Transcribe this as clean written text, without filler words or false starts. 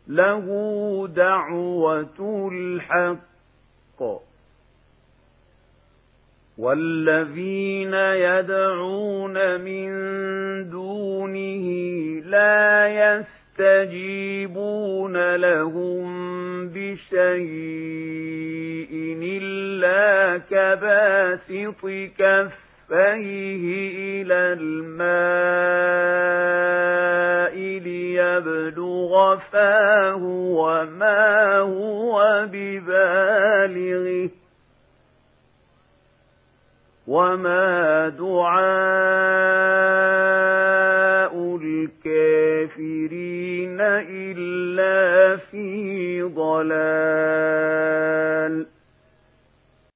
له دعوة الحق والذين يدعون من دونه لا يستجيبون لهم بشيء إلا كباسط كفيه إلى الماء ليبلغ فاه وما هو ببالغه وما دعاء الكافرين إلا في ضلال